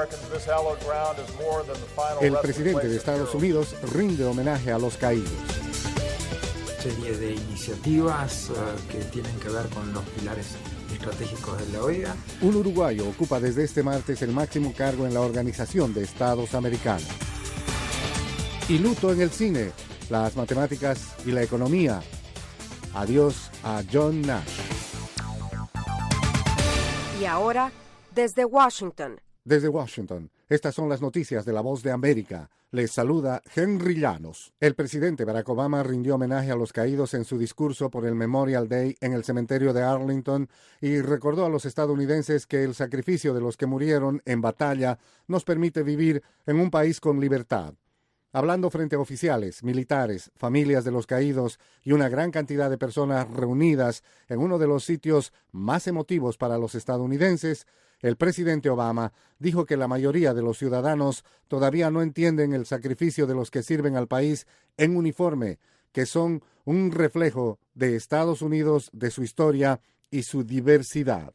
El presidente de Estados Unidos rinde homenaje a los caídos. Serie de iniciativas que tienen que ver con los pilares estratégicos de la OEA. Un uruguayo ocupa desde este martes el máximo cargo en la Organización de Estados Americanos. Y luto en el cine, las matemáticas y la economía. Adiós a John Nash. Y ahora, desde Washington. Desde Washington, estas son las noticias de La Voz de América. Les saluda Henry Llanos. El presidente Barack Obama rindió homenaje a los caídos en su discurso por el Memorial Day en el cementerio de Arlington y recordó a los estadounidenses que el sacrificio de los que murieron en batalla nos permite vivir en un país con libertad. Hablando frente a oficiales, militares, familias de los caídos y una gran cantidad de personas reunidas en uno de los sitios más emotivos para los estadounidenses, el presidente Obama dijo que la mayoría de los ciudadanos todavía no entienden el sacrificio de los que sirven al país en uniforme, que son un reflejo de Estados Unidos, de su historia y su diversidad.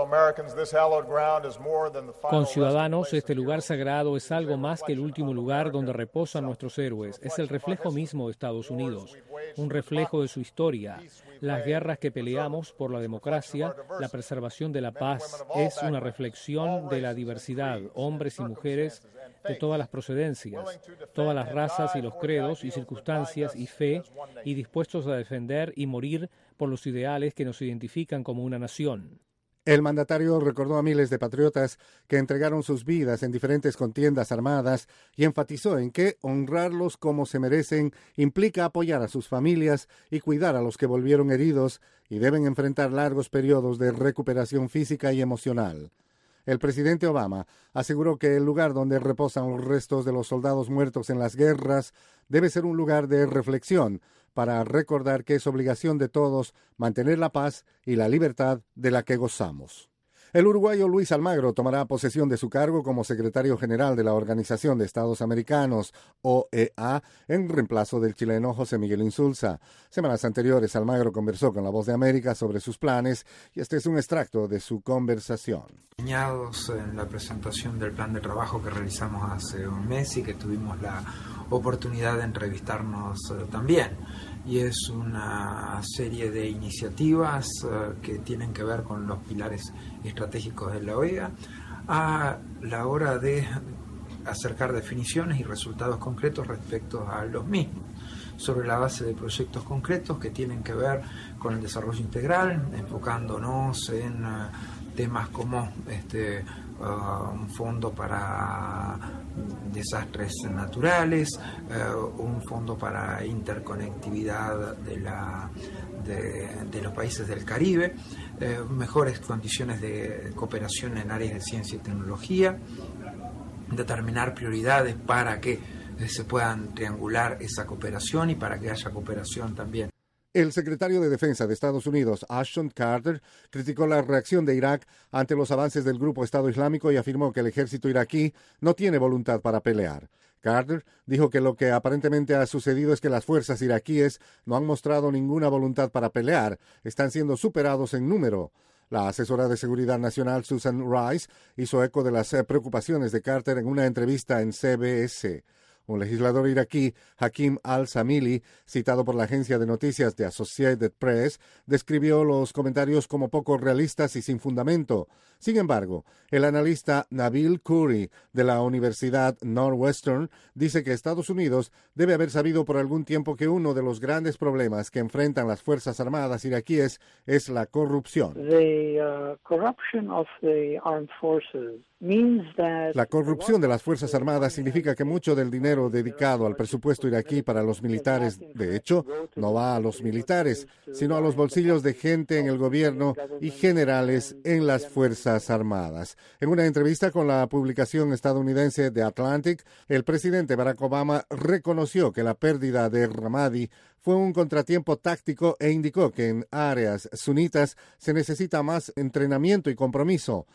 Conciudadanos, este lugar sagrado es algo más que el último lugar donde reposan nuestros héroes. Es el reflejo mismo de Estados Unidos, un reflejo de su historia. Las guerras que peleamos por la democracia, la preservación de la paz, es una reflexión de la diversidad, hombres y mujeres de todas las procedencias, todas las razas y los credos y circunstancias y fe, y dispuestos a defender y morir por los ideales que nos identifican como una nación. El mandatario recordó a miles de patriotas que entregaron sus vidas en diferentes contiendas armadas y enfatizó en que honrarlos como se merecen implica apoyar a sus familias y cuidar a los que volvieron heridos y deben enfrentar largos periodos de recuperación física y emocional. El presidente Obama aseguró que el lugar donde reposan los restos de los soldados muertos en las guerras debe ser un lugar de reflexión para recordar que es obligación de todos mantener la paz y la libertad de la que gozamos. El uruguayo Luis Almagro tomará posesión de su cargo como secretario general de la Organización de Estados Americanos, OEA, en reemplazo del chileno José Miguel Insulza. Semanas anteriores, Almagro conversó con La Voz de América sobre sus planes y este es un extracto de su conversación. Añados en la presentación del plan de trabajo que realizamos hace un mes y que tuvimos la oportunidad de entrevistarnos también. Y es una serie de iniciativas que tienen que ver con los pilares estratégicos de la OEA a la hora de acercar definiciones y resultados concretos respecto a los mismos, sobre la base de proyectos concretos que tienen que ver con el desarrollo integral, enfocándonos en temas como un fondo para desastres naturales, un fondo para interconectividad de los países del Caribe, mejores condiciones de cooperación en áreas de ciencia y tecnología, determinar prioridades para que se puedan triangular esa cooperación y para que haya cooperación también. El secretario de Defensa de Estados Unidos, Ashton Carter, criticó la reacción de Irak ante los avances del grupo Estado Islámico y afirmó que el ejército iraquí no tiene voluntad para pelear. Carter dijo que lo que aparentemente ha sucedido es que las fuerzas iraquíes no han mostrado ninguna voluntad para pelear, están siendo superados en número. La asesora de Seguridad Nacional, Susan Rice, hizo eco de las preocupaciones de Carter en una entrevista en CBS. Un legislador iraquí, Hakim al-Samili, citado por la agencia de noticias de Associated Press, describió los comentarios como poco realistas y sin fundamento. Sin embargo, el analista Nabil Khoury de la Universidad Northwestern dice que Estados Unidos debe haber sabido por algún tiempo que uno de los grandes problemas que enfrentan las Fuerzas Armadas iraquíes es la corrupción. La corrupción de las Fuerzas Armadas significa que mucho del dinero dedicado al presupuesto iraquí para los militares, de hecho, no va a los militares, sino a los bolsillos de gente en el gobierno y generales en las Fuerzas Armadas. En una entrevista con la publicación estadounidense The Atlantic, el presidente Barack Obama reconoció que la pérdida de Ramadi fue un contratiempo táctico e indicó que en áreas sunitas se necesita más entrenamiento y compromiso.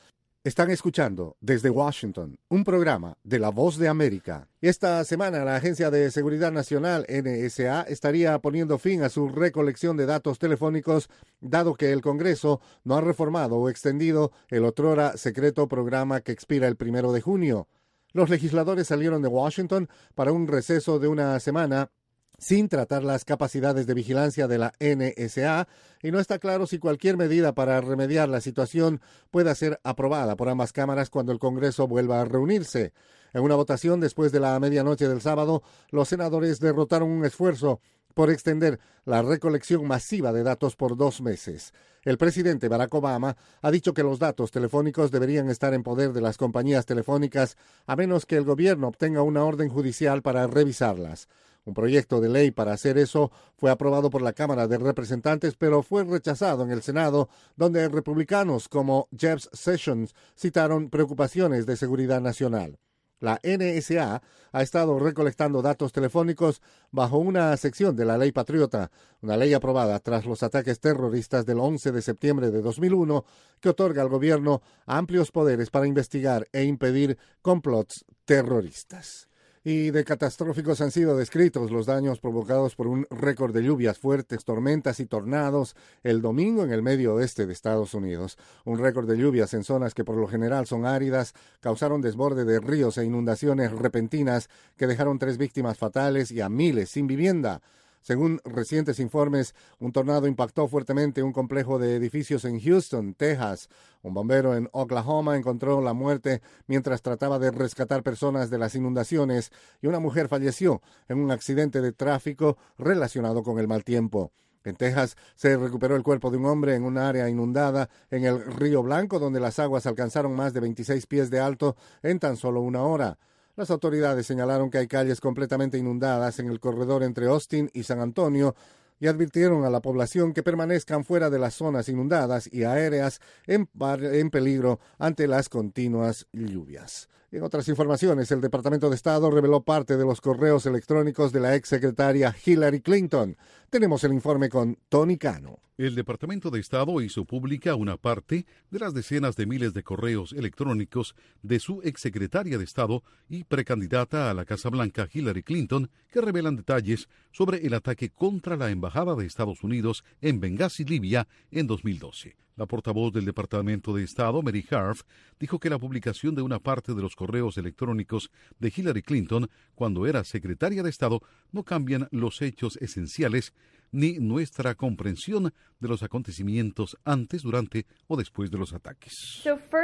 Están escuchando desde Washington un programa de La Voz de América. Esta semana la Agencia de Seguridad Nacional, NSA, estaría poniendo fin a su recolección de datos telefónicos, dado que el Congreso no ha reformado o extendido el otrora secreto programa que expira el 1 de junio. Los legisladores salieron de Washington para un receso de una semana sin tratar las capacidades de vigilancia de la NSA, y no está claro si cualquier medida para remediar la situación pueda ser aprobada por ambas cámaras cuando el Congreso vuelva a reunirse. En una votación después de la medianoche del sábado, los senadores derrotaron un esfuerzo por extender la recolección masiva de datos por 2 meses. El presidente Barack Obama ha dicho que los datos telefónicos deberían estar en poder de las compañías telefónicas a menos que el gobierno obtenga una orden judicial para revisarlas. Un proyecto de ley para hacer eso fue aprobado por la Cámara de Representantes, pero fue rechazado en el Senado, donde republicanos como Jeff Sessions citaron preocupaciones de seguridad nacional. La NSA ha estado recolectando datos telefónicos bajo una sección de la Ley Patriota, una ley aprobada tras los ataques terroristas del 11 de septiembre de 2001, que otorga al gobierno amplios poderes para investigar e impedir complots terroristas. Y de catastróficos han sido descritos los daños provocados por un récord de lluvias fuertes, tormentas y tornados el domingo en el medio oeste de Estados Unidos. Un récord de lluvias en zonas que por lo general son áridas causaron desborde de ríos e inundaciones repentinas que dejaron 3 víctimas fatales y a miles sin vivienda. Según recientes informes, un tornado impactó fuertemente un complejo de edificios en Houston, Texas. Un bombero en Oklahoma encontró la muerte mientras trataba de rescatar personas de las inundaciones y una mujer falleció en un accidente de tráfico relacionado con el mal tiempo. En Texas se recuperó el cuerpo de un hombre en un área inundada en el Río Blanco, donde las aguas alcanzaron más de 26 pies de alto en tan solo 1 hora. Las autoridades señalaron que hay calles completamente inundadas en el corredor entre Austin y San Antonio y advirtieron a la población que permanezcan fuera de las zonas inundadas y aéreas en peligro ante las continuas lluvias. En otras informaciones, el Departamento de Estado reveló parte de los correos electrónicos de la exsecretaria Hillary Clinton. Tenemos el informe con Tony Cano. El Departamento de Estado hizo pública una parte de las decenas de miles de correos electrónicos de su exsecretaria de Estado y precandidata a la Casa Blanca, Hillary Clinton, que revelan detalles sobre el ataque contra la Embajada de Estados Unidos en Benghazi, Libia, en 2012. La portavoz del Departamento de Estado, Mary Harf, dijo que la publicación de una parte de los correos electrónicos de Hillary Clinton cuando era secretaria de Estado no cambian los hechos esenciales ni nuestra comprensión de los acontecimientos antes, durante o después de los ataques.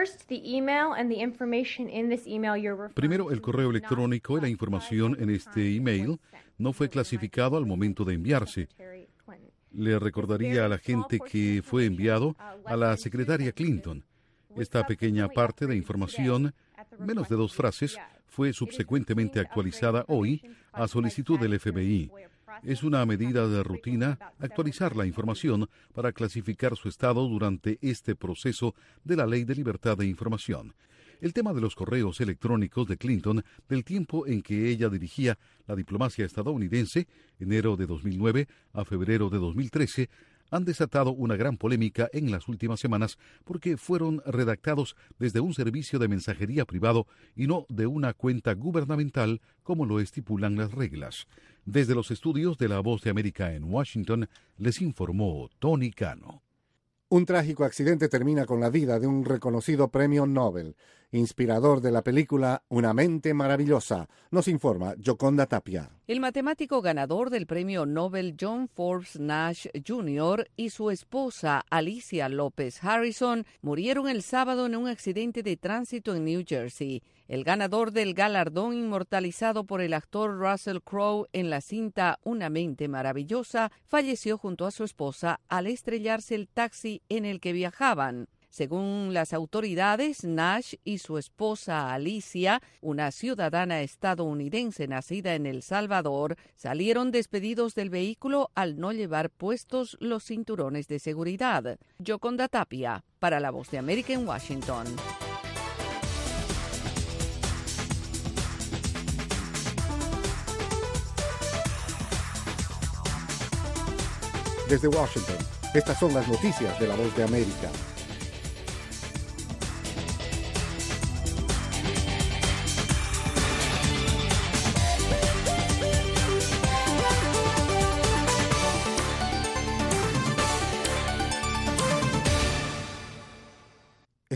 Primero, el correo electrónico y la información en este email no fue clasificado al momento de enviarse. Le recordaría a la gente que fue enviado a la secretaria Clinton. Esta pequeña parte de información, menos de 2 frases, fue subsecuentemente actualizada hoy a solicitud del FBI. Es una medida de rutina actualizar la información para clasificar su estado durante este proceso de la Ley de Libertad de Información. El tema de los correos electrónicos de Clinton del tiempo en que ella dirigía la diplomacia estadounidense, enero de 2009 a febrero de 2013, han desatado una gran polémica en las últimas semanas porque fueron redactados desde un servicio de mensajería privado y no de una cuenta gubernamental como lo estipulan las reglas. Desde los estudios de La Voz de América en Washington, les informó Tony Cano. Un trágico accidente termina con la vida de un reconocido premio Nobel, inspirador de la película Una mente maravillosa, nos informa Yoconda Tapia. El matemático ganador del premio Nobel John Forbes Nash Jr. y su esposa Alicia López Harrison murieron el sábado en un accidente de tránsito en New Jersey. El ganador del galardón inmortalizado por el actor Russell Crowe en la cinta Una mente maravillosa falleció junto a su esposa al estrellarse el taxi en el que viajaban. Según las autoridades, Nash y su esposa Alicia, una ciudadana estadounidense nacida en El Salvador, salieron despedidos del vehículo al no llevar puestos los cinturones de seguridad. Yoconda Tapia, para La Voz de América en Washington. Desde Washington, estas son las noticias de La Voz de América.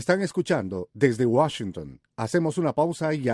Están escuchando desde Washington. Hacemos una pausa y ya.